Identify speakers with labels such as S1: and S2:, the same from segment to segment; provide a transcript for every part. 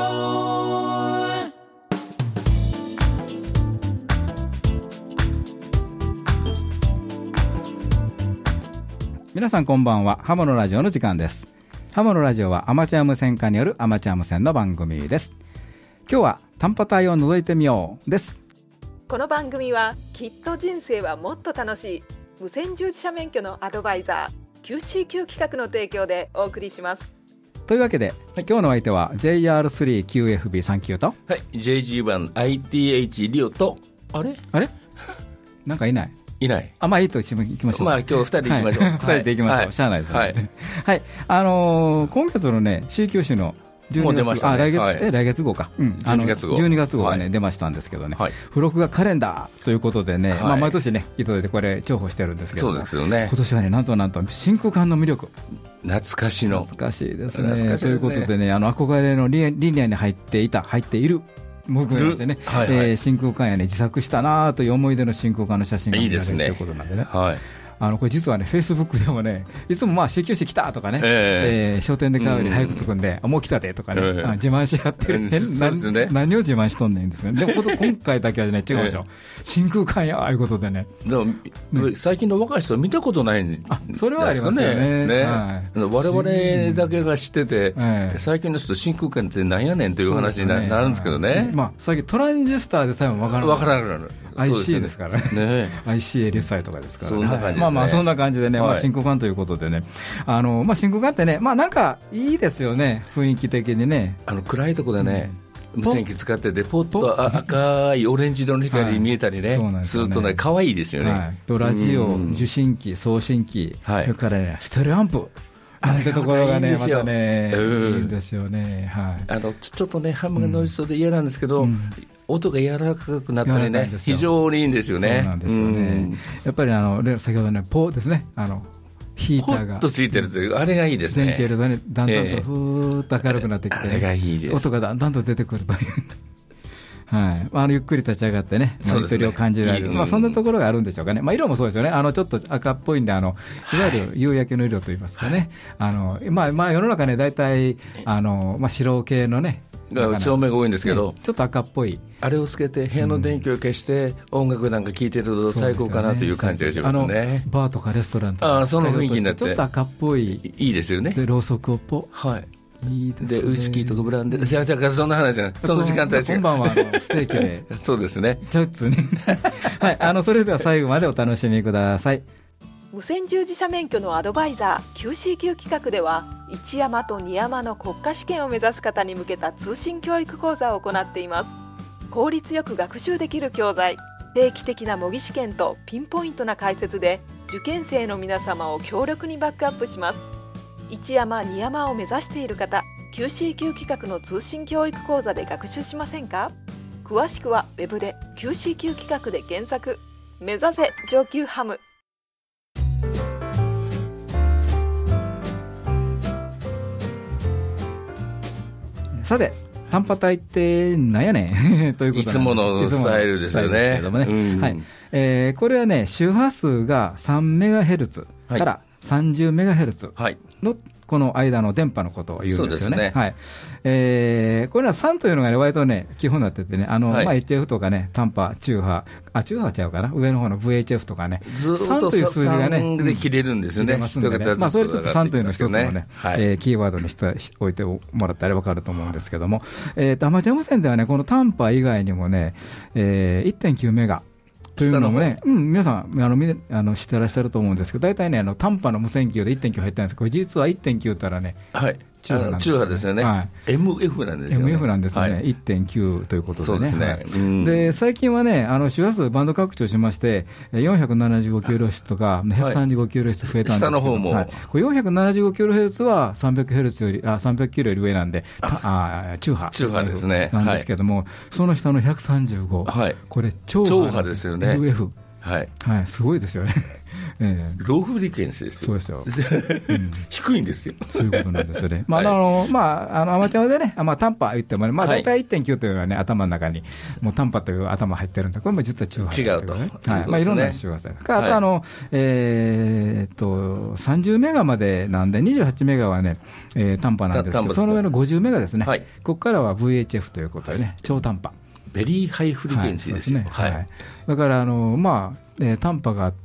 S1: 皆さんこんばんは。ハモのラジオの時間です。ハモのラジオはアマチュア無線化によるアマチュア無線の番組です。今日は短波帯を覗いてみようです。
S2: この番組はきっと人生はもっと楽しい無線従事者免許のアドバイザー QCQ 企画の提供でお送りします。
S1: というわけで、今日の相手は JR3QFB39 と、
S3: はい、JG1ITH リオとあれ
S1: なんかいないまあいいとして行きましょう。
S3: まあ今日2人で行きましょう。
S1: 2人で行きましょう。しゃあないですね。はい。今月のね C 級種の
S3: もう出ましたね。
S1: 来月号か。12月号がね出ましたんですけどね。付録がカレンダーということでね、まあ毎年ねいただいてこれ重宝してるんですけど、
S3: そうですよね。
S1: 今年はねなんと真空管の魅力。
S3: 懐かしい
S1: ですね。ということでね憧れのリニアに入っている。僕がですね、真空管やね自作したなという思い出の真空管の写真が見られるということなんでね。これ実はねフェイスブックでもねいつもまあ C 級紙来たとかね、商店で買うより早く着くんで、もう来たでとかね、自慢し合ってる、何を自慢しとんねんですね。でも今回だけはね違うでしょ、真空管やああいうことでね。
S3: でも最近の若い人見たことないんですかね。
S1: それはありますよね。
S3: 我々だけが知ってて、最近の人真空管ってなんやねんという話になるんですけどね。
S1: まあ最近トランジスターでさえも分からない。IC ですからね。ICLSI とかですからね。まあそんな感じでね、真空管ということでね、真空管ってね、まあなんかいいですよね、雰囲気的にね。
S3: 暗いところでね、無線機使っててポッと赤いオレンジ色の光見えたりね、するとね可愛いですよね。
S1: ラジオ、受信機、送信機、それからねステレオアンプ。なんてところがね、またね、いいんですよね。
S3: ちょっとね、ハムが乗りそうで嫌なんですけど、音が柔らかくなったりね、非常にいいんですよね。
S1: そうなんですよね。やっぱり先ほどね、ポですね、ヒーターが。
S3: ポッとついてるという、あれがいいですね。
S1: 電気入れるとね、だんだんとふーっと明るくなってきて、
S3: あれがいいです。
S1: 音がだんだんと出てくるという。ゆっくり立ち上がってね、ゆとりを感じられる、そんなところがあるんでしょうかね。色もそうですよね。ちょっと赤っぽいんで、いわゆる夕焼けの色といいますかね。世の中ね、大体白系のね、
S3: 照明が多いんですけど、
S1: ちょっと赤っぽい
S3: あれをつけて部屋の電気を消して音楽なんか聴いてると最高かなという感じがしますね。
S1: バーとかレストランとか
S3: その雰囲気になって
S1: ちょっと赤っぽい、
S3: いいですよね。
S1: でろうそくをいいですね。
S3: でウイスキーとかブランデー、そんな話じゃない。その時間帯
S1: 今晩はステーキで
S3: そうですね。
S1: ちょっとねそれでは最後までお楽しみください。
S2: 無線従事者免許のアドバイザー QCQ 企画では、1山と2山の国家試験を目指す方に向けた通信教育講座を行っています。効率よく学習できる教材、定期的な模擬試験とピンポイントな解説で受験生の皆様を強力にバックアップします。1山2山を目指している方、 QCQ 企画の通信教育講座で学習しませんか？詳しくはウェブで QCQ 企画で検索。目指せ上級ハム。
S1: さて、短波帯ってなんやねんということで、
S3: いつものスタイルですよね。
S1: これはね、周波数が 3MHz から30MHz のこの間の電波のことを言うんですよね。これは3というのがね、割とね、基本になっててね、HF とかね、短波、中波ちゃうかな、上の方の VHF とかね、3という数字がね、
S3: 3で切れるんですよね。
S1: それちょっと3というのを一つのね、キーワードにしておいてもらったら分かると思うんですけども、アマチュア無線ではね、この短波以外にもね、1.9 メガ。というのもね、皆さん知ってらっしゃると思うんですけど、大体ね、短波の無線機で 1.9 入ったんですけど、これ実は 1.9 ったらね、
S3: 中波ですよね。MF なんですよね。
S1: MF なんですよね。1.9 ということでね。で、最近はね、周波数バンド拡張しまして、475キロヘルツとか135キロヘルツ増えたんですけど、
S3: 下の方も。
S1: これ475キロヘルツは300ヘルツより、300キロより上なんで、中波
S3: ですね。
S1: なんですけども、その下の135、これ超波ですよね。UF。
S3: はい
S1: はい、すごいですよね。
S3: ローフリクエンシですよ。
S1: そうですよ。
S3: 低いんですよ。
S1: そういうことなんですよね。アマチュアでね、短波言ってもね、大体 1.9 というのはね、頭の中に、もう短波という頭入ってるんです。これも実は中波。
S3: 違うと。
S1: はい。いろんな周波数。あと、30メガまでなんで、28メガはね、短波なんですけど、その上の50メガですね。ここからは VHF ということでね、超短波。
S3: ベリーハイフリクエンシーですね。
S1: だから短波があって、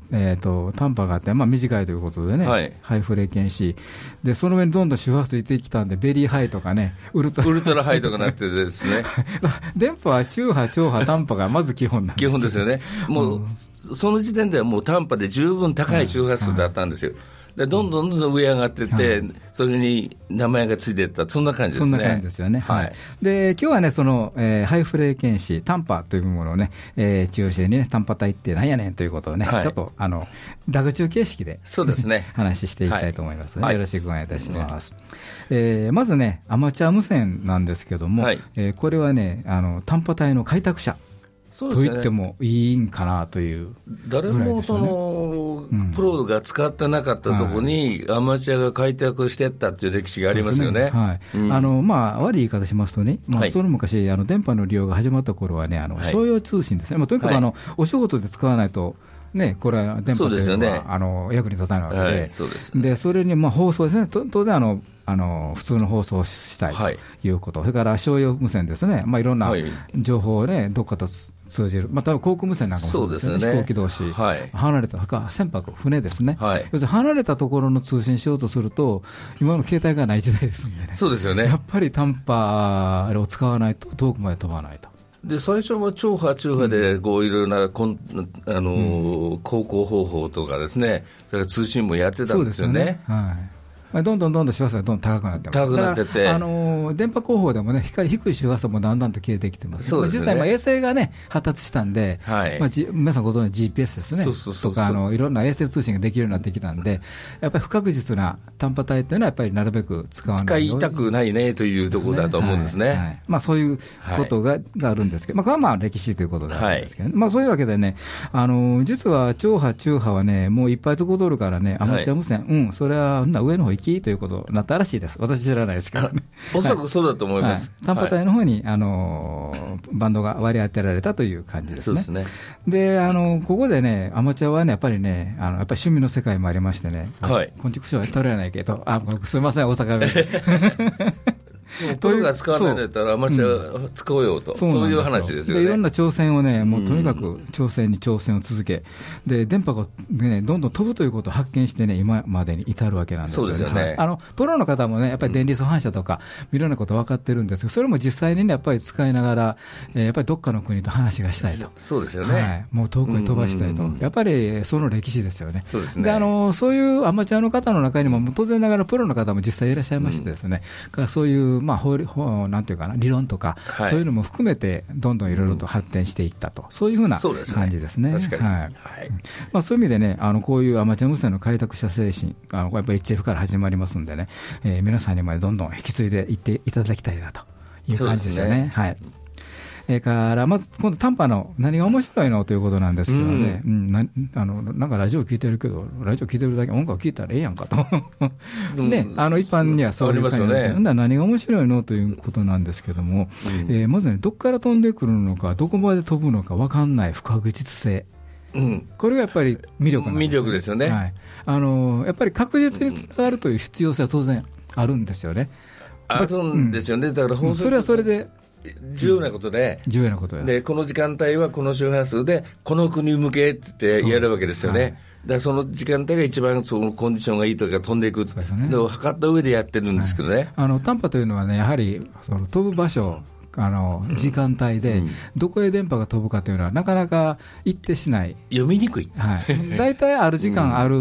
S1: 短いということでね、ハイフレケンシーで、その上にどんどん周波数ついてきたんで、ベリーハイとかね、ウルト
S3: ラハイとかなってですね。
S1: 電波は中波、超波、短波がまず基本なんです。
S3: 基本ですよね。もう、その時点ではもう短波で十分高い周波数だったんですよ。でどんどん上上がっていって、それに名前がついていった、そんな感じですね。
S1: そんな感じですよね。で今日はね、その、ハイフレケンシー、短波というものをね、中心にね、短波帯ってなんやねんということをね、ちょっとラグ中形式で
S3: そうですね
S1: 話していきたいと思いますね。よろしくお願いいたします。まずね、アマチュア無線なんですけども、これはね、短波帯の開拓者と言ってもいいんかなという、
S3: 誰もその、プロが使ってなかったところに、アマチュアが開拓していったっていう歴史がありますよね。
S1: 悪い言い方しますとね、その昔、電波の利用が始まった頃はね、商用通信ですね、とにかくお仕事で使わないと。ね、これは電波というのは役に立たないわけで、でそれに放送ですね、当然普通の放送をしたいということ、それから商用無線ですね、いろんな情報をね、どっかと通じる、多分航空無線なんかもそうですね、飛行機同士、離れた船舶、船ですね、要するに離れたところの通信しようとすると、今の携帯がない時代ですんでね、
S3: そうですよね、
S1: やっぱり短波を使わないと、遠くまで飛ばないと。
S3: で最初は超波、中波でいろいろな航行方法とかですね、それから通信もやってたんですよね。
S1: どんどん周波数がどんどん高くなってます。
S3: 高くなってて、
S1: 電波広報でもね、低い周波数もだんだんと消えてきてます。実際衛星がね、発達したんで、皆さんご存知 GPS ですね。とかいろんな衛星通信ができるようになってきたんで、やっぱり不確実な短波帯っていうのはやっぱりなるべく使わない。
S3: 使いたくないねというところだと思うんですね。
S1: そういうことがあるんですけど、これは歴史ということであるんですけど、そういうわけでね、実は超波、中波はね、もういっぱいとこ取るからね、アマチュア無線、それは上の方行きということになったらしいです。私知らないですけどね。
S3: おそらくそうだと思います。
S1: 短波帯の方にバンドが割り当てられたという感じですね。
S3: そうですね。
S1: でここでね、アマチュアはね、やっぱりね、やっぱり趣味の世界もありましてね、こんちくしょうは取れないけど、すみません、大阪弁
S3: プロが使わないんだったらアマチュア使おうよと、そういう話ですよね。
S1: いろんな挑戦をね、もうとにかく挑戦を続け、で電波が、ね、どんどん飛ぶということを発見してね、今までに至るわけなんですよね。
S3: そうですよね。
S1: プロの方もね、やっぱり電離素反射とか、いろんなこと分かってるんですけど、それも実際にね、やっぱり使いながら、やっぱりどっかの国と話がしたいと。
S3: そうですよね。
S1: もう遠くに飛ばしたいと。やっぱりその歴史ですよね。
S3: そうですね。
S1: でそういうアマチュアの方の中にも、当然ながらプロの方も実際いらっしゃいましてですね、からそういう、なんていうかな、理論とか、そういうのも含めて、どんどんいろいろと発展していったと、そういうふうな感じですね。
S3: 確かに。
S1: そういう意味でね、こういうアマチュア無線の開拓者精神、やっぱり HF から始まりますんでね、皆さんにまでどんどん引き継いでいっていただきたいなという感じですよね。からまず今度短波の何が面白いのということなんですけどね、なんかラジオ聞いてるけど、ラジオ聞いてるだけ音楽聞いたらええやんかとね、一般にはそういう感じで、何が面白いのということなんですけども、まずね、どこから飛んでくるのか、どこまで飛ぶのか分かんない不確実性、これがやっぱり魅力なんですね。
S3: 魅力ですよね。
S1: やっぱり確実につながるという必要性は当然あるんですよね。
S3: あるんですよね。だから
S1: それはそれで
S3: 重要なことで、この時間帯はこの周波数でこの国向けってやるわけですよね。だからその時間帯が一番そのコンディションがいいとか飛んでいくのを測った上でやってるんですけどね。
S1: 短波というのはね、やはりその飛ぶ場所、時間帯でどこへ電波が飛ぶかというのはなかなか一定しない、
S3: 読みにくい。
S1: 大体ある時間ある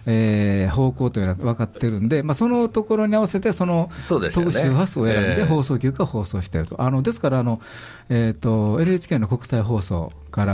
S1: 方向というのは分かってるんで、そのところに合わせて、その飛ぶ周波数を選んで、放送局が放送していると。ですから、NHK の国際放送から、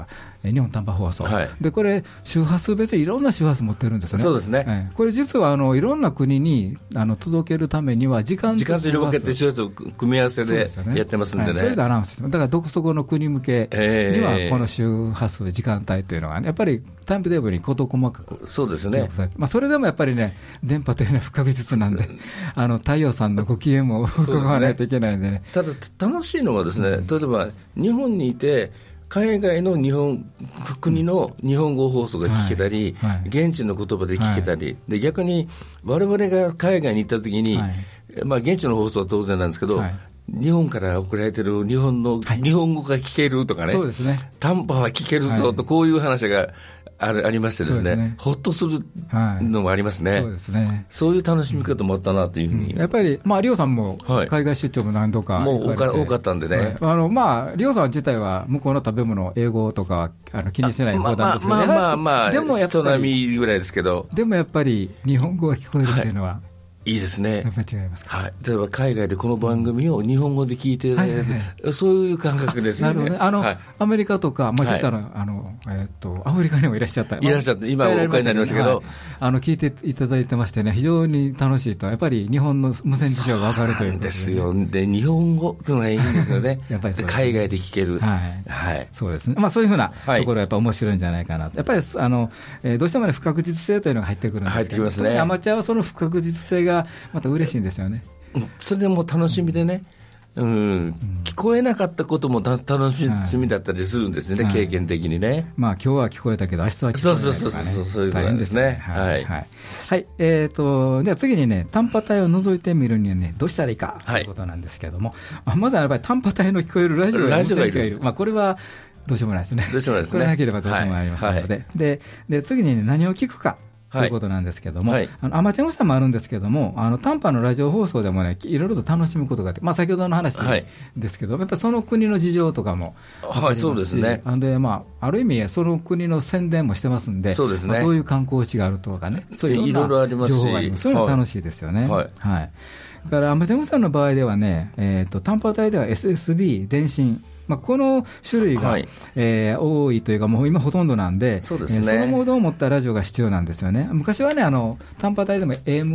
S1: 日本短波放送、でこれ、周波数別にいろんな周波数持ってるんですね。
S3: そうですね、
S1: これ実はいろんな国に届けるためには時間と
S3: 色分けて周波数を組み合わせでやってますんでね。
S1: それでアナウンスしてます。だからどこそこの国向けにはこの周波数時間帯というのが、やっぱりタイムテーブルに事細かく、
S3: そうですね、
S1: それでもやっぱりね、電波というのは不確実なんで太陽さんのご機嫌も伺わないといけないんでね。
S3: ただ楽しいのはですね、例えば日本にいて海外の国の日本語放送が聞けたり、現地の言葉で聞けたり、で逆に我々が海外に行ったときに、現地の放送は当然なんですけど、日本から送られてる日本語が聞けるとかね、
S1: そうですね、
S3: 短波は聞けるぞと、こういう話がありましてですね、ほっとするのもありますね。
S1: そうですね。
S3: そういう楽しみ方もあったなというふうに。
S1: やっぱり、リオさんも海外出張も何度か
S3: もう多かったんでね。
S1: リオさん自体は向こうの食べ物、英語とか気にしてない方なんですけど、
S3: 人並みぐらいですけど。
S1: でもやっぱり日本語が聞こえるっていうのは、
S3: いいですね。
S1: やっぱり違いますか。
S3: 例えば海外でこの番組を日本語で聞いて、そういう感覚ですね。
S1: なるほどね。アメリカとか、実はアフリカにもいらっしゃった。
S3: 今お帰りになりましたけど、
S1: 聞いていただいてましてね、非常に楽しいと。やっぱり日本の無線事情が分かるということ
S3: ですよ。で、日本語というのがいいんですよね。やっぱり海外で聞ける。
S1: そうですね。そういうふうなところはやっぱ面白いんじゃないかな。やっぱりどうしてもね、不確実性というのが入ってくるんですけど、
S3: 入ってきますね。
S1: アマチュアはその不確実性がまた嬉しいんですよね。
S3: それでも楽しみでね、聞こえなかったことも楽しみだったりするんですね、経験的にね。
S1: 今日は聞こえたけど明日は聞こえないとかね。
S3: そういうことですね。
S1: では次にね、短波帯を除いてみるにはね、どうしたらいいかということなんですけども、まずはやっぱり短波帯の聞こえるラジオがいる。これはどうしようもないですね。これなければどうしようもありませんので。で次に、何を聞くかということなんですけども、アマチュア無線もあるんですけども、短波のラジオ放送でもね、いろいろと楽しむことがあって、先ほどの話ですけど、やっぱりその国の事情とかも
S3: そうですね。
S1: で、ある意味その国の宣伝もしてますんで、どういう観光地があるとかね、そういういろんな情報があります。そういうの楽しいですよね。だからアマチュア無線の場合ではね、短波帯では SSB 電信、この種類が、多いというか、もう今ほとんどなんで、そのモードを持ったラジオが必要なんですよね。昔はね、短波帯でも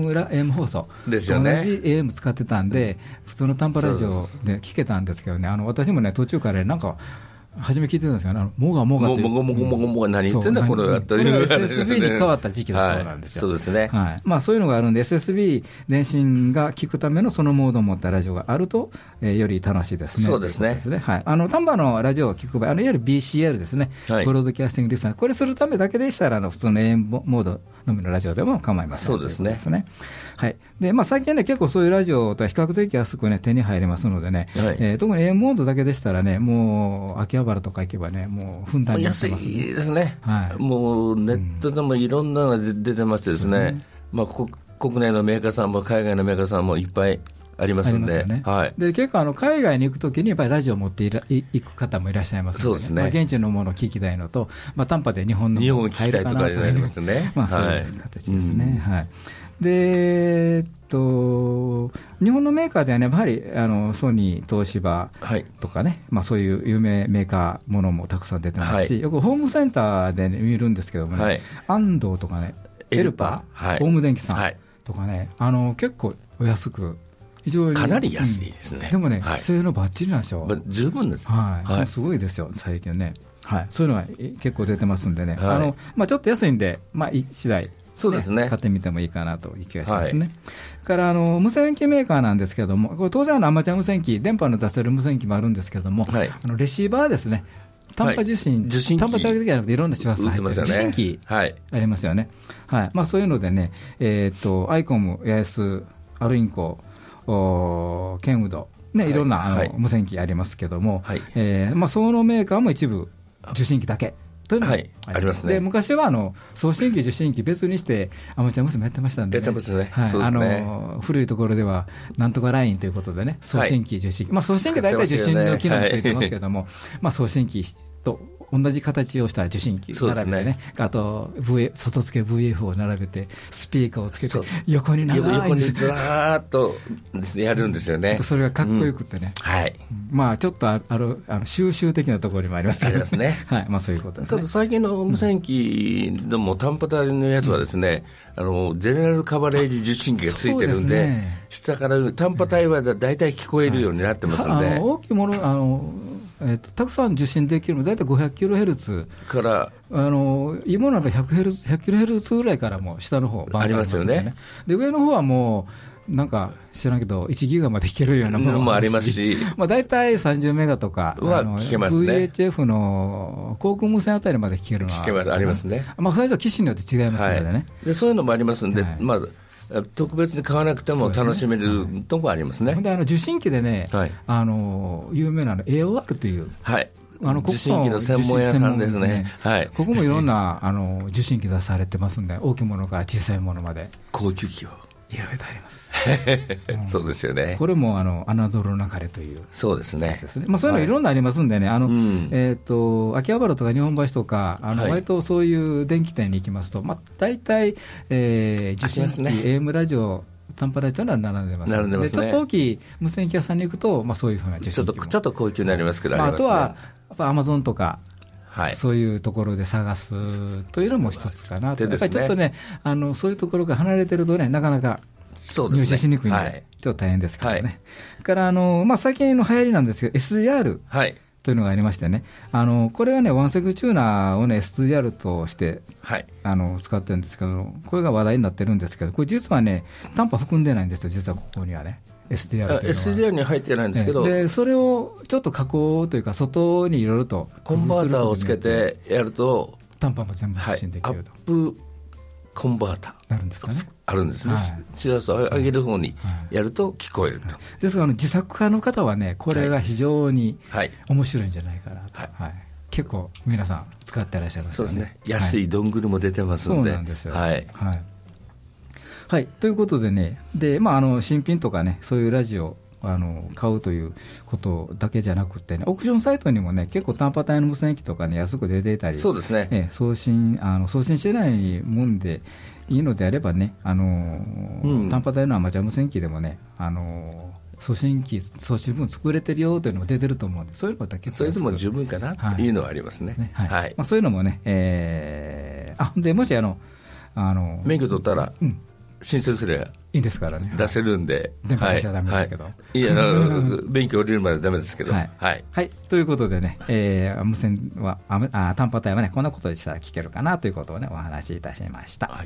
S1: AM 放送、
S3: ですよね、
S1: 同じ AM 使ってたんで、普通の短波ラジオで聞けたんですけどね、私もね、途中からなんか、初め聞いてたんですよね、もがもがって。
S3: もが何言ってんだ、これは。
S1: これは SSB に変わった時期だそうなんですよ。
S3: そうですね。
S1: そういうのがあるんで、SSB 電信が聞くためのそのモードを持ったラジオがあると、より楽しいですね。
S3: そうですね。
S1: 短波のラジオを聞く場合、いわゆる BCL ですね、ブロードキャスティングリスナー、これするためだけでしたら、普通の AM モードのみのラジオでも構いません。
S3: そうですね。
S1: で最近ね、結構そういうラジオとは比較的安くね、手に入りますのでね、特に AM モードだけでしたらね、もう秋葉原とか行けばね、もうふんだんにやってます、
S3: 安いですね。もうネットでもいろんなのが出てましてですね、国内のメーカーさんも海外のメーカーさんもいっぱいありますんで、
S1: で結構海外に行くときにやっぱりラジオを持っていく方もいらっしゃいますので、現地のものを聞きたいのと、短波で日本のものを
S3: 聞きたいとかになりますね。
S1: そういう形ですね。で日本のメーカーではね、やはりソニー、東芝とかね、そういう有名メーカーものもたくさん出てますし、よくホームセンターで、見るんですけどもね、安藤とかね、エルパー、ホーム電機さんとかね、結構お安く、非常に
S3: かなり安いですね。
S1: でもね、性能ばっちりなんですよ。
S3: 十分です。
S1: すごいですよ、最近ね。そういうのが結構出てますんでね、ちょっと安いんで、一台。
S3: そうですね、
S1: 買ってみてもいいかなという気がしますね。から無線機メーカーなんですけども、これ当然アマチュア無線機、電波の出せる無線機もあるんですけども、レシーバーですね、短波受信機、短波だけじゃなくていろんな周波数入ってる受信機ありますよね。そういうのでね、アイコム、ヤエス、アルインコ、ケンウド、いろんな無線機ありますけども、そのメーカーも一部受信機だけ。というのがありますね。で昔は送信機、受信機別にしてアマチュア無線もやってましたんで、古いところではなんとかラインということでね、送信機、受信機、送信機大体受信の機能についてますけども、送信機と同じ形をした受信機並べてね、あと外付け VF を並べてスピーカーをつけて横に
S3: 横にずらーっとやるんですよね。
S1: それがかっこよくてね、
S3: はい、
S1: まあちょっと収集的なところにもありますけど、ねはい、まあそういうことですね。
S3: ただ最近の無線機でも単波帯のやつはですね、ゼネラルカバレージ受信機がついてるんで、下から単波帯はだいたい聞こえるようになってますんで、
S1: 大きいものたくさん受信できるのだいたい 500kHz
S3: から
S1: 今なら 100kHz ぐらいからも下の方
S3: ありますよね。
S1: で上の方はもうなんか知らんけど1ギガまで聞けるようなもの
S3: もありますし、
S1: まあだいたい30メガとか
S3: は聞けますね。
S1: VHF の航空無線あたりまで聞けるのは
S3: 聞けます、ありますね。
S1: まあそれと機種によって違いますのでね、はい、
S3: でそういうのもありますんで、まあ特別に買わなくても楽しめるところありますね。
S1: で受信機でね、はい、有名なAOR という、
S3: はい、受信機の専門屋さんですね。はい、
S1: ここもいろんな受信機出されてますんで、大きいものから小さいものまで
S3: 高級機を
S1: いろいろあります。
S3: そうですよね。
S1: これも侮るなかれという、
S3: そうですね。
S1: まあ、そういうのいろんなありますんでね、秋葉原とか日本橋とか割とそういう電気店に行きますと、まあ、大体、受信機、AM ラジオ単波ラジオは並んでます。
S3: 並んでますね。
S1: でちょっと大きい無線機屋さんに行くと、まあ、そういうふうな受信機も
S3: ちょっと高級になりますけど、
S1: まあ、あとはやっぱアマゾンとか、はい、そういうところで探すというのも一つかなと、やっぱりちょっとね、そういうところが離れてるとね、なかなか入手しにくいんで、はい、ちょっと大変ですけどね。はい、からまあ、最近の流行りなんですけど、SDR というのがありましてね、これはね、ワンセグチューナーをね、SDR として、はい、使ってるんですけど、これが話題になってるんですけど、これ実はね、単波含んでないんですよ、実はここにはね。
S3: SDR に入ってないんですけど、
S1: でそれをちょっと加工というか、外にいろいろと
S3: コンバーターをつけてやると、
S1: 単波も全部受信できると、
S3: アップコンバーター
S1: なるんですかね、
S3: あるんですね、周波数を上げる方にやると聞こえると、
S1: ですから自作家の方はね、これが非常に面白いんじゃないかなと、はいはい、結構皆さん使ってらっしゃるんですよね。
S3: そうですね、安いドングルも出てますんで、
S1: そうなんですよ、はいはいはい、ということでね、でまあ、新品とかね、そういうラジオ買うということだけじゃなくてね、オークションサイトにもね、結構単波帯の無線機とかね、安く出ていたり、
S3: そうですね、
S1: 送信してないもんでいいのであればね、単波帯のアマチュア無線機でもね、送信分作れてるよというのも出てると思うんで、そういうのだけ
S3: それでも十分かなというのはありますね。
S1: はいはい、まあ、そういうのもね、でもし
S3: 免許取ったら、申請すれば
S1: いいんですからね、
S3: 出せるんで、
S1: 電波出しちゃダメですけど、
S3: いや免許降りるまでダメですけど、はい
S1: はいはい、ということでね、無線は単波帯はね、こんなことでしたら聞けるかなということをね、お話しいたしました。はい、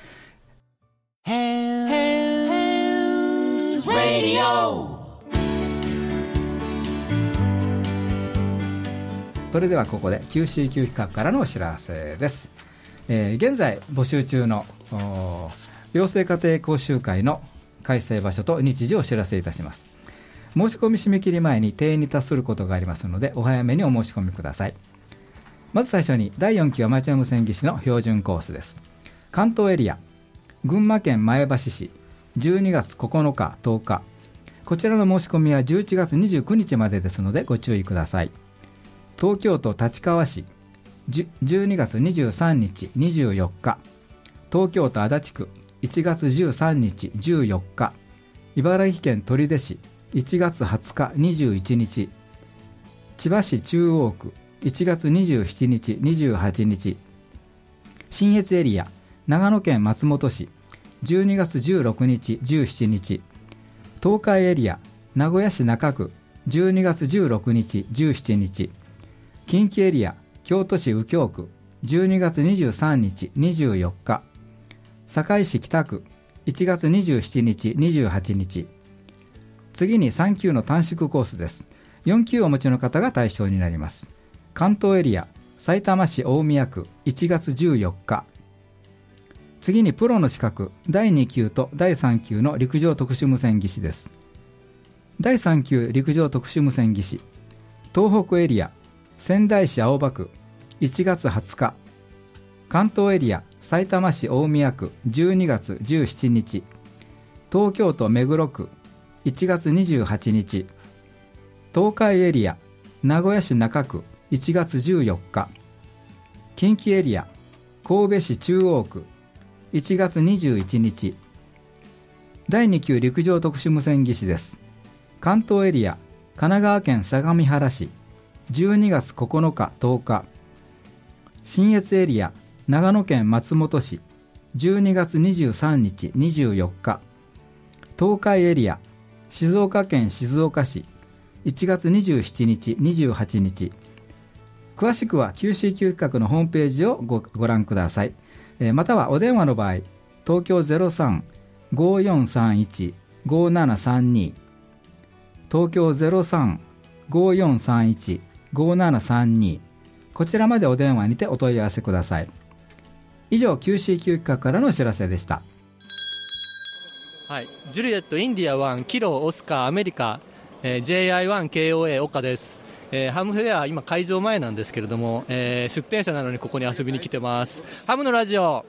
S1: それではここで QCQ 企画からのお知らせです。現在募集中の養成家庭講習会の開催場所と日時をお知らせいたします。申し込み締め切り前に定員に達することがありますので、お早めにお申し込みください。まず最初に第4期アマチュア無線技師の標準コースです。関東エリア、群馬県前橋市、12月9日10日、こちらの申し込みは11月29日までですのでご注意ください。東京都立川市、12月23日24日、東京都足立区1月13日14日、茨城県取手市1月20日21日、千葉市中央区1月27日28日、信越エリア長野県松本市12月16日17日、東海エリア名古屋市中区12月16日17日、近畿エリア京都市右京区12月23日24日、堺市北区1月27日28日。次に3級の短縮コースです。4級をお持ちの方が対象になります。関東エリアさいたま市大宮区1月14日。次にプロの資格第2級と第3級の陸上特殊無線技師です。第3級陸上特殊無線技師、東北エリア仙台市青葉区1月20日。関東エリアさいたま市大宮区12月17日、東京都目黒区1月28日、東海エリア名古屋市中区 1月14日、近畿エリア神戸市中央区1月21日、第2級陸上特殊無線技師です。関東エリア神奈川県相模原市12月9日10日、信越エリア長野県松本市12月23日24日、東海エリア静岡県静岡市1月27日28日。詳しくは QCQ 企画のホームページを ご覧ください。またはお電話の場合、東京 03-5431-5732 東京 03-5431-5732 こちらまでお電話にてお問い合わせください。以上 QCQ 企画からのお知らせでした。
S4: はい、ジュリエットインディア1キロオスカーアメリカ、JI1KOA 岡です。ハムフェア今会場前なんですけれども、出店者なのにここに遊びに来てます。ハムのラジオ。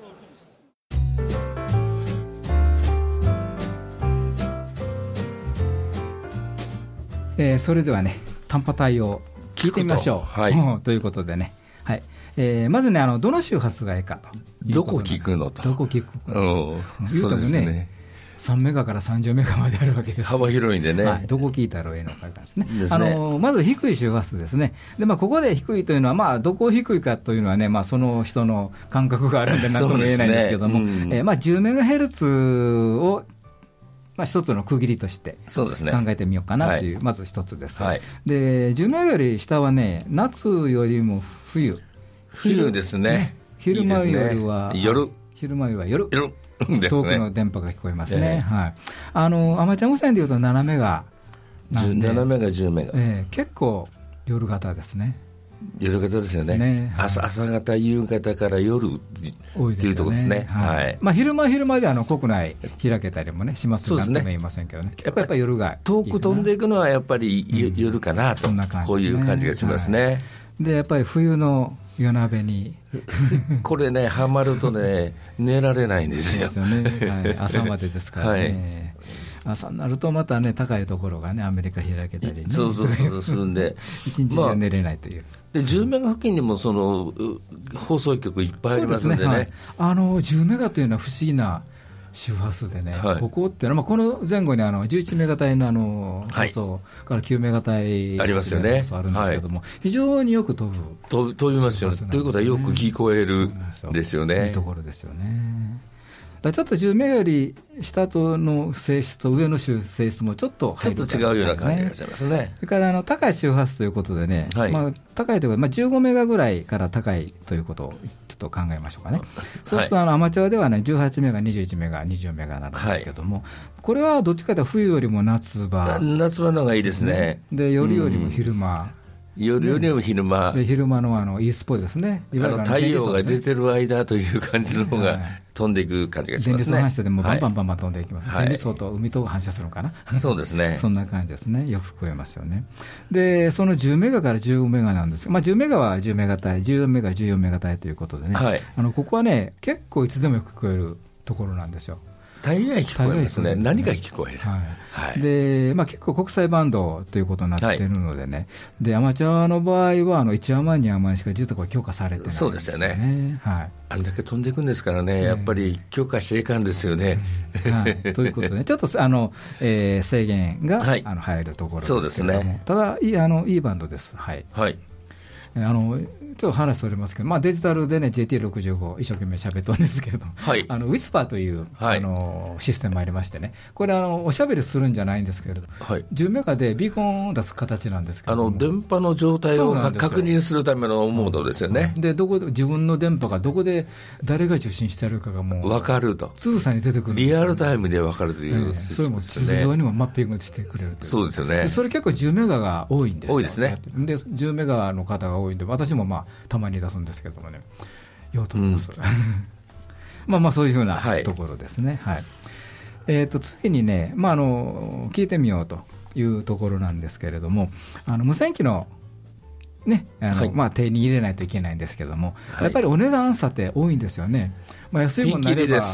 S1: それではね、短波帯を聞いてみましょう。はい、ということでね、はい、まずね、どの周波数がいいかという
S3: どこ聞くのと。
S1: どこ聞く
S3: そうですね。
S1: 3メガから30メガまであるわけです。
S3: 幅広いんでね、
S1: はい、どこ聞いたらいいのかですね。まず低い周波数ですね。で、ここで低いというのは、どこ低いかというのはね、その人の感覚があるんで何とも言えないんですけども、10メガヘルツを一つの区切りとして考えてみようかなという、まず一つです。はい、で、10メガより下はね、夏よりも冬
S3: ですね。
S1: 昼間よりは
S3: 夜。
S1: 遠くの電波が聞こえますね。はい、アマチュア無線でいうと7メガなんで、
S3: 7メガ10メガ、
S1: 結構夜型ですね。
S3: 夜型ですよね。朝方夕方から夜っていうところですね。
S1: 昼間で国内開けたりもねしますが、なんとも言いませんけどね。やっぱり夜が
S3: 遠く飛んでいくのはやっぱり夜かなと、こういう感じがしますね。
S1: で、やっぱり冬の夜鍋に
S3: これね、ハマるとね寝られないんですよ。
S1: そうですよね。朝までですからね。朝になるとまたね、高いところがね、アメリカ開けたりね、
S3: そうするんで
S1: 一日中寝れないという、
S3: で10メガ付近にもその放送局いっぱいありますんでね。
S1: 10メガというのは不思議な周波数でね、ここっていうのは、この前後に11メガ帯の放送から9メガ帯
S3: ありますよね。
S1: あるんですけども、非常によく飛
S3: びますよね。ということはよく聞こえるんですよね。
S1: いいところですよね。ちょっと10メガより下との性質と上の性質もちょっと
S3: 違うような感じがしますね。
S1: それから高い周波数ということでね、高いということで、15メガぐらいから高いということをちょっと考えましょうかね。そうするとアマチュアではね、18メガ、21メガ、20メガなんですけども、これはどっちかというと冬よりも夏場
S3: の方がいいですね。
S1: で、夜よりも昼間、
S3: 夜よりも昼間、
S1: で昼間のイースポですね。
S3: 太陽が出てる間という感じの方が飛んでいく感じがしますね。
S1: 電離層反射でもバンバン飛んでいきます。電離層と海と反射するのかな。
S3: そうですね。
S1: そんな感じですね。よく聞こえますよね。で、その10メガから15メガなんですが、10メガは10メガ帯、14メガは14メガ帯ということでね、ここはね、結構いつでもよく聞こえるところなんですよ。
S3: 大概聞こえますね。何が聞こえる。
S1: で、結構国際バンドということになっているのでね、で、アマチュアの場合は1アマン2アマンしか実はこれ許可されてないんですよね。そうですよね。
S3: あんだけ飛んでいくんですからね、やっぱり許可していかんですよね。
S1: ということで、ちょっと制限が入るところですけども、そうですね。ただいいバンドです。はい。ちょっと話それますけど、デジタルでね JT65 一生懸命喋ったんですけれども、ウィスパーという、システムありましてね、これおしゃべりするんじゃないんですけれど、10メガでビーコンを出す形なんですけども、
S3: 電波の状態を確認するためのモードですよね。
S1: で、自分の電波がどこで誰が受信しているかがもう
S3: 分かると、
S1: つぶさに出てくるんですよ、
S3: リアルタイムで分かるという、
S1: それも地図上にもマッピングしてくれるという。
S3: そうですよね。
S1: それ結構10メガが多いんですよ。
S3: 多いですね。
S1: で、10メガの方が多いんで、私もたまに出すんですけどもね、ようと思います。そういうふうなところですね。次にね、聞いてみようというところなんですけれども、無線機のね、手に入れないといけないんですけども、やっぱりお値段差って多いんですよね。安いものになれば、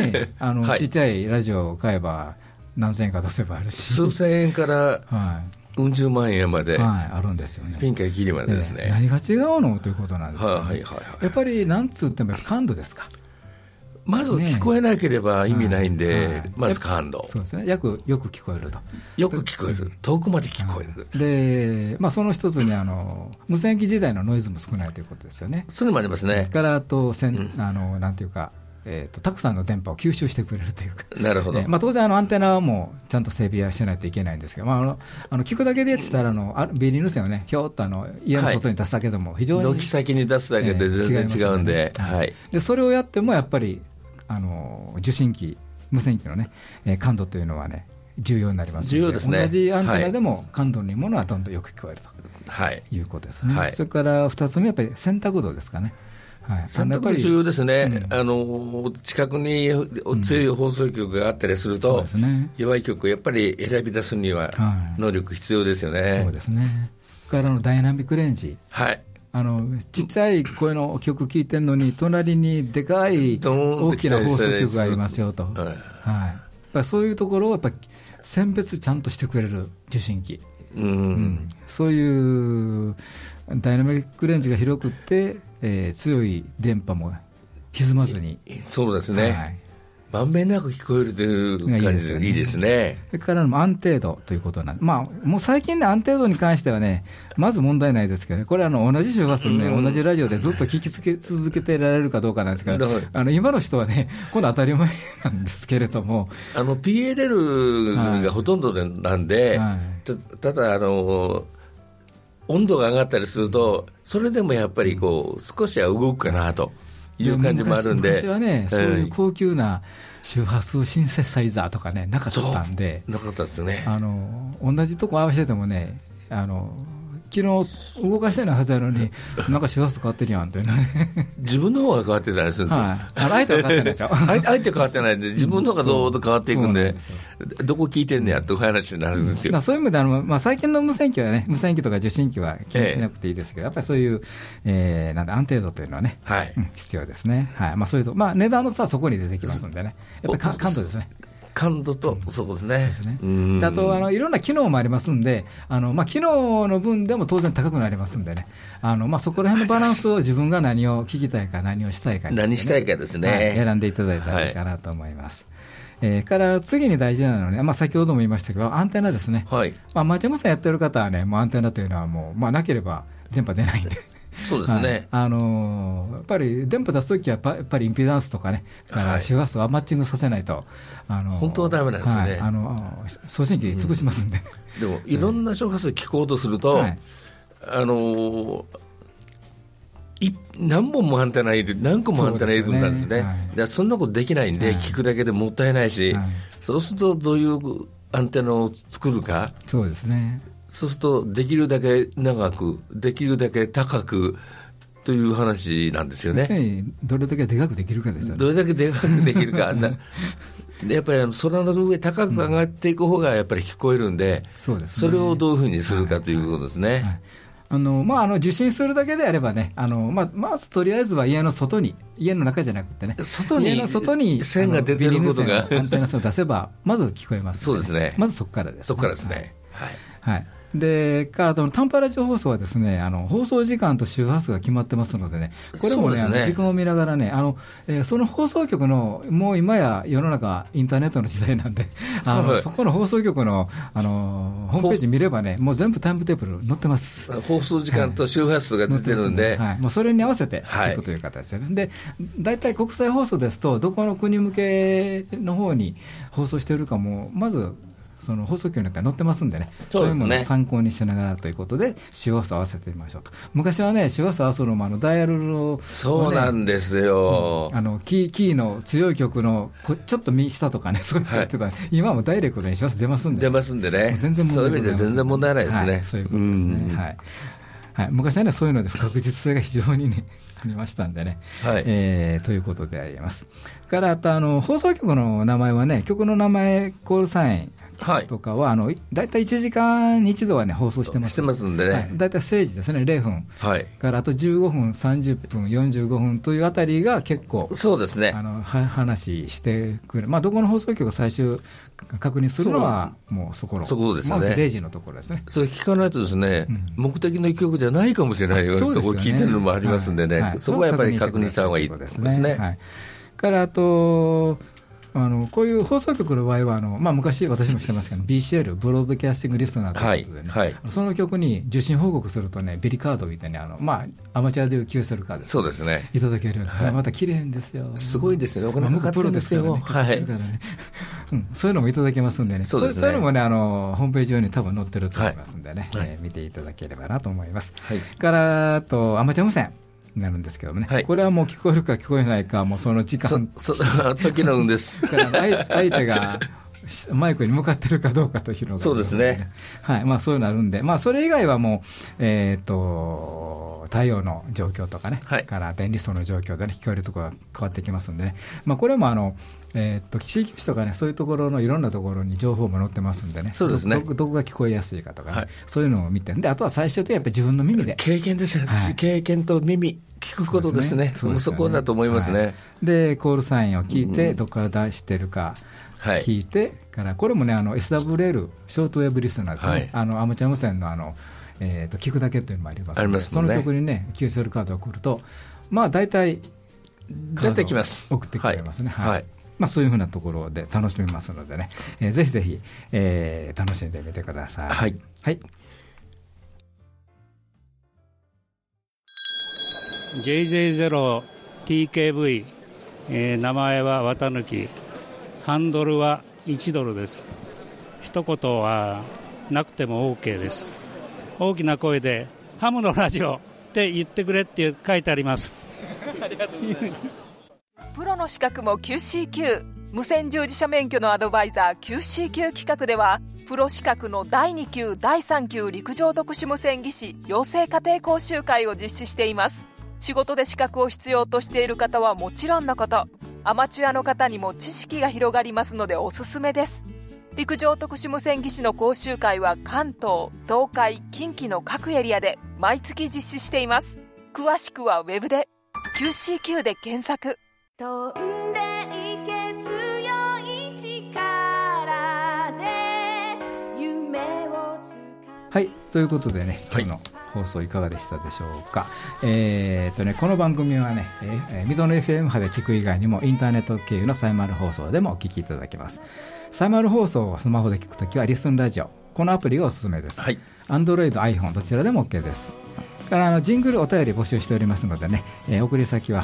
S1: ちっちゃいラジオを買えば何千円か出せばあるし、
S3: 数千円からうん十万円まで、
S1: あるんですよね。
S3: ピンからキリまでですね。
S1: 何が違うのということなんですよ、ね。やっぱりなんつっても感度ですか。
S3: まず聞こえなければ意味ないんで、まず感度。
S1: そうですね。よく聞こえると。
S3: よく聞こえる。遠くまで聞こえる。
S1: で、その一つに無線機時代のノイズも少ないということですよね。
S3: それもありますね。
S1: からあとなんていうか。たくさんの電波を吸収してくれるというか、
S3: なるほど。
S1: 当然アンテナもちゃんと整備はしないといけないんですけど、聞くだけで言ってたらビリー無線をね、ひょーっと家の外に出すだけでも非常に、
S3: 軒先に出すだけで全然違うんで、
S1: でそれをやってもやっぱり受信機、無線機のね、感度というのはね、重要になりますので、
S3: 重要ですね。
S1: 同じアンテナでも感度のいいものはどんどんよく聞こえるということですね。それから2つ目、やっぱり選択度ですかね。
S3: 選択重要ですね。近くに強い放送局があったりすると、弱い曲をやっぱり選び出すには能力必要ですよね。
S1: そうですね。からダイナミックレンジ。ちっちゃい声の曲聴いてるのに、隣にでかい大きな放送局がありますよと。やっぱりそういうところをやっぱり選別ちゃんとしてくれる受信機。そういうダイナミックレンジが広くて、強い電波も歪まずに、
S3: そうですね、まんべんなく聞こえるという感じでいいですね。
S1: それから安定度ということなんで、もう最近ね、安定度に関してはね、まず問題ないですけどね、これ同じ周波数ね、同じラジオでずっと聞き続けてられるかどうかなんですけど、今の人はね、これ当たり前なんですけれども、
S3: PLL がほとんどなんで、ただ温度が上がったりすると、それでもやっぱり少しは動くかなという感じもあるんで、
S1: 昔はね、そういう高級な周波数シンセサイザーとかね、なかったんで、
S3: なかったですね。
S1: 同じとこ合わせてもね、昨日動かしてないはずなのに、なんか周波数変わってるやんというのね。
S3: 自分の方が変わってたりするんですよ。
S1: 相手は変わってないですよ。
S3: 相手変わってないんで、自分の方がどうと変わっていくんで、どこ聞いてんねやって話になるんですよ。
S1: そういう意味で最近の無線機はね、無線機とか受信機は気にしなくていいですけど、やっぱりそういう、安定度というのはね、必要ですね。そういうと、値段の差はそこに出てきますんでね、やっぱり感度ですね。
S3: 感度と、そうですね。
S1: あといろんな機能もありますんで、機能の分でも当然高くなりますんでね、そこら辺のバランスを自分が何を聞きたいか、何をしたいか、
S3: 何したいかですね、
S1: 選んでいただいたらいいかなと思います。から次に大事なのはね、先ほども言いましたけど、アンテナですね。アマチュア無線やってる方はね、もうアンテナというのはもう、なければ電波出ないんで。
S3: そうですね。
S1: やっぱり電波出すときはやっぱりインペダンスとかね、周波数はマッチングさせないと、
S3: 本当はダメなんですよね。
S1: 送信機潰しますんで。
S3: でもいろんな周波数聞こうとすると、何本もアンテナいる、何個もアンテナいるんですね。そんなことできないんで、聞くだけでもったいないし、そうするとどういうアンテナを作るか。
S1: そうですね。
S3: そうするとできるだけ長く、できるだけ高くという話なんですよね。
S1: どれだけでかくできるかですよね。
S3: どれだけでかくできるかでやっぱり空の上高く上がっていく方がやっぱり聞こえるんで、それをどういうふうにするかということですね。
S1: 受信するだけであればね、まずとりあえずは家の外に、家の中じゃなくてね、家の外に
S3: 線が出てることが
S1: アンテナ線を出せばまず聞こえます、ね。
S3: そうですね。
S1: まずそこからです、
S3: そこからですね。
S1: はい。で、短波ラジオ放送はですね、放送時間と周波数が決まってますのでね、これもね、時間を見ながらね、その放送局の、もう今や世の中インターネットの時代なんで、そこの放送局の、ホームページ見ればね、もう全部タイムテーブル載ってます。
S3: 放送時間と周波数が出てるんで、
S1: もうそれに合わせて聞くという形ですね。で、大体国際放送ですと、どこの国向けの方に放送しているかも、まず、その放送局によっては載ってますんでね、そういうものを参考にしながらということで、周波数を合わせてみましょうと。昔はね、周波数合わせるのもダイヤルの、
S3: そうなんですよ。
S1: キーの強い曲のちょっと右下とかね、そういうのやってた、今はもうダイレクトに周波数出ますんで、
S3: 出ますんでね、
S1: 全然問題ない。
S3: そういう意味で全然問題ないですね。
S1: そういうことですね。昔はね、そういうので不確実性が非常にね、ありましたんでね、ということであります。からあと放送局の名前はね、曲の名前、コールサイン、 とかは、だいたい1時間に1度は、ね、放送してます。
S3: してますんでね。
S1: だいたい政治ですね、0分、からあと15分、30分、45分というあたりが結構、
S3: そうですね、
S1: 話してくれる、どこの放送局を最終確認するのは、もうそこですね、0時のところですね。
S3: それ聞かないとですね、目的の局じゃないかもしれないようなところ聞いてるのもありますんでね、そこはやっぱり確認した方がいいですね。
S1: からあとこういう放送局の場合は昔私もしてますけど BCL ブロードキャスティングリスナーということでね、その局に受信報告するとねビリカードを置いてねアマチュアでいうQSLカードです、
S3: そうですね、
S1: いただけるんです、また綺麗ですよ、
S3: すごいですよね、お金かかってるんですよ、
S1: そういうのもいただけますんでね、そういうのもねホームページ上に多分載ってると思いますんでね、見ていただければなと思います。からあとアマチュア無線になるんですけどもね、これはもう聞こえるか聞こえないか、もうその時間、
S3: 時の運です。
S1: 相手がマイクに向かってるかどうかというのが、
S3: そうですね、
S1: そういうのあるんで、それ以外はもう、太陽の状況とかね、から電離層の状況で、ね、聞こえるところが変わってきますんでね、これも地域紙とかね、そういうところのいろんなところに情報も載ってますんでね、
S3: そうですね、
S1: どこが聞こえやすいかとか、ね、そういうのを見て、であとは最終的にやっぱり自分の耳で
S3: 経験ですよ、経験と耳聞くことですね、そこだと思いますね。
S1: でコールサインを聞いて、どこから出してるか聞いてから、これもねSWL ショートウェブリスナーですね、アマチュア無線の聞くだけというのもありますので、その曲にね QSL カードを送ると大体
S3: きます、
S1: 送ってくれますね。そういうふうなところで楽しめますのでね、ぜひぜひ、楽しんでみてください。
S5: JJ0TKV、名前は綿貫、ハンドルは$1です。一言はなくても OK です。大きな声でハムのラジオって言ってくれって書いてあります。ありがとうございます。
S2: プロの資格も QCQ、 無線従事者免許のアドバイザー QCQ 企画では、プロ資格の第2級第3級陸上特殊無線技師養成家庭講習会を実施しています。仕事で資格を必要としている方はもちろんのこと、アマチュアの方にも知識が広がりますのでおすすめです。陸上特殊無線技師の講習会は関東、東海、近畿の各エリアで毎月実施しています。詳しくはウェブで QCQ で検索。飛んでいけ強い力で夢をつか
S1: む。ということでね、今日の放送いかがでしたでしょうか。この番組はね、水戸の FM 波で聞く以外にもインターネット経由のサイマル放送でもお聞きいただけます。サイマル放送をスマホで聞くときはリスンラジオ、このアプリがおすすめです。Android、iPhone どちらでも OK です。からジングルお便り募集しておりますのでね、送り先は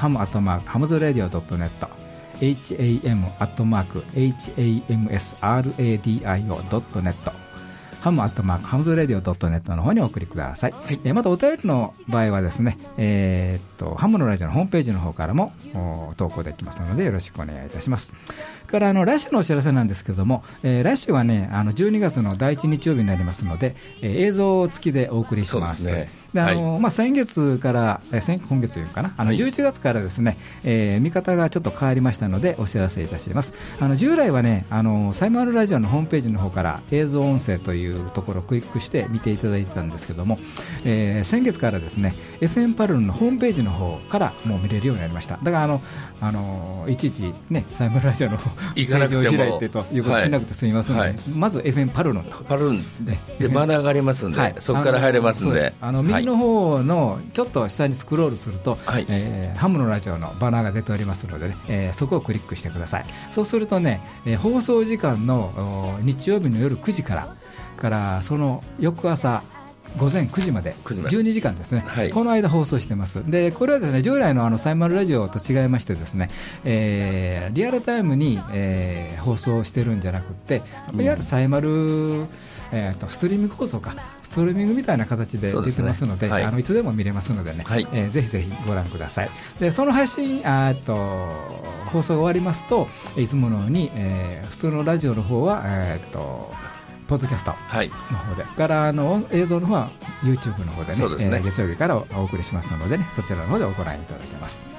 S1: ham@hamsradio.net、ham@hamsradio.net、ham@hamsradio.net の方にお送りください。またお便りの場合はですね、ハムのラジオのホームページの方からも投稿できますのでよろしくお願いいたします。から来週のお知らせなんですけれども、来週はね12月の第1日曜日になりますので、映像付きでお送りします。で先月から今月かな、11月からですね、見方がちょっと変わりましたのでお知らせいたします。従来はねサイマルラジオのホームページの方から映像音声というところをクリックして見ていただいてたんですけども、先月からですね FM パルルのホームページの方からもう見れるようになりました。だからいちいちねサイマルラジオのページを開いてということしなくて済みますので、まず FM パルル
S3: でバナーがありますんで、そこから入れますんで、
S1: 右の方のちょっと下にスクロールすると、ハムのラジオのバナーが出ておりますのでね、そこをクリックしてください。そうするとね、放送時間の日曜日の夜9時からその翌朝午前9時まで12時間ですね、この間放送してます。でこれはですね従来のサイマルラジオと違いましてですね、リアルタイムに、放送してるんじゃなくて、いわゆるサイマル、ストリーミング放送かストリーミングみたいな形で出てますので、いつでも見れますのでね、ぜひぜひご覧ください。でその配信放送が終わりますといつものように、普通のラジオの方はポッドキャストの方で、から映像の方は YouTube の方でね、月曜日からお送りしますのでね、そちらの方でご覧いただけます。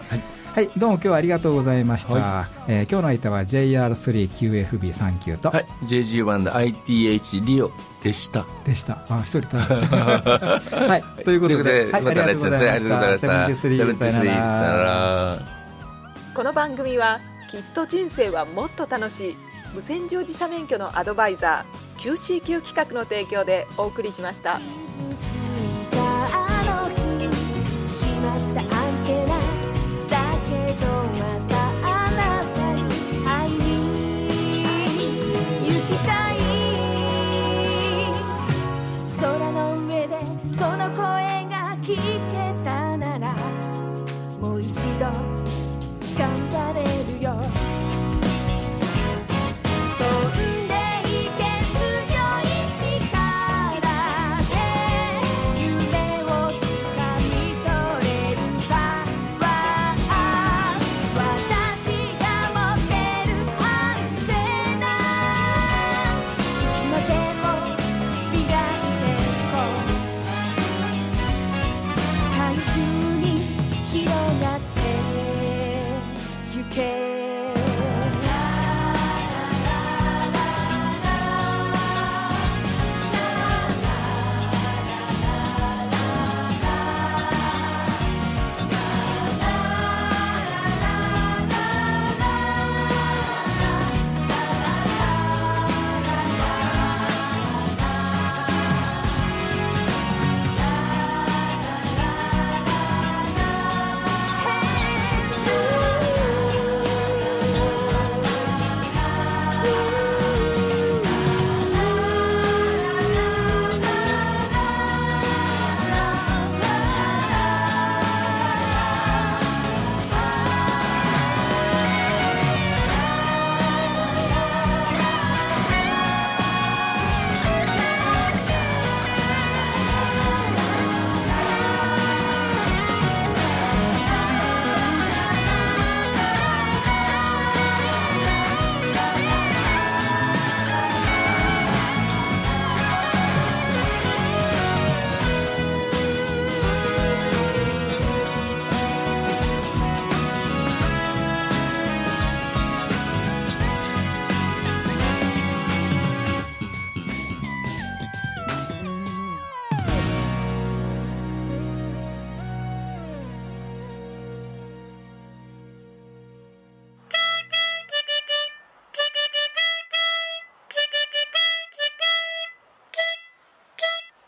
S1: はい、どうも今日はありがとうございました。今日の相手は JR3QFB39 と、
S3: JG1 で ITH リオでした。
S1: 一人はい、ということで、
S3: また来週ですね。ありがとうございました。
S1: 73さよなら。
S2: この番組はきっと人生はもっと楽しい無線乗自社免許のアドバイザー QCQ 企画の提供でお送りしました。